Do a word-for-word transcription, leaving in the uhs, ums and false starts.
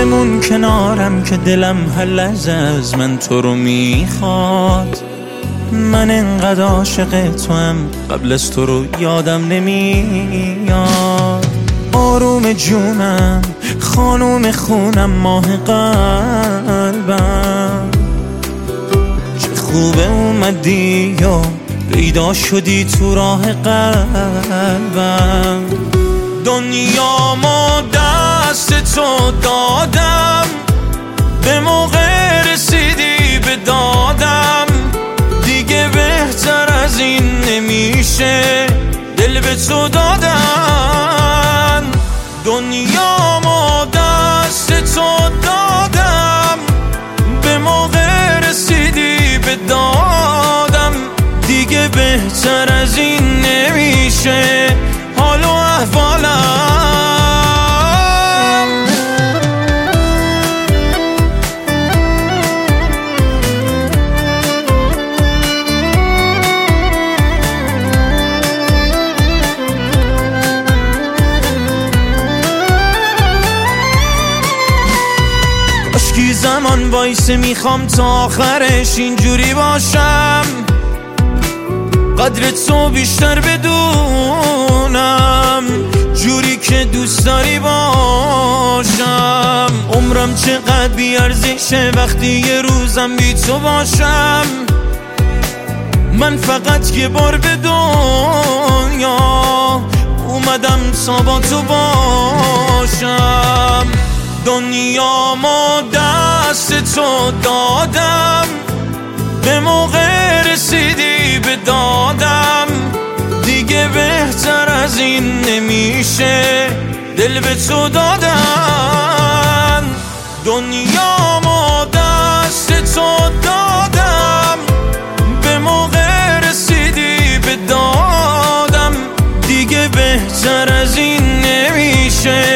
بمون کنارم که دلم هر لحظه از من تو رو میخواد. من انقدر عاشق تو هم قبل از تو رو یادم نمیاد. آروم جونم، خانوم خونم، ماه قلبم، چه خوبه اومدی یا پیدا شدی تو راه قلبم. دنیا ما دست تو دادم، به موقع رسیدی به دادم، دیگه بهتر از این نمیشه دل به تو دادن. دنیا ما دست تو دادم، به موقع رسیدی به دادم، دیگه بهتر از این نمیشه حال و احوالم. اشکی زمان وایسه، میخوام تا آخرش اینجوری باشم، قدر تو بیشتر بدونم، جوری که دوست داری باشم. عمرم چقدر بیارزشه وقتی یه روزم بی تو باشم. من فقط یه بار به دنیا اومدم تا با تو باشم. دنیا ما دست تو دادم، به موقع رسیدی به دادم، دیگه بهتر از این نمیشه دل به تو دادن. دنیا ما دست تو دادم، به موقع رسیدی به دادم، دیگه بهتر از این نمیشه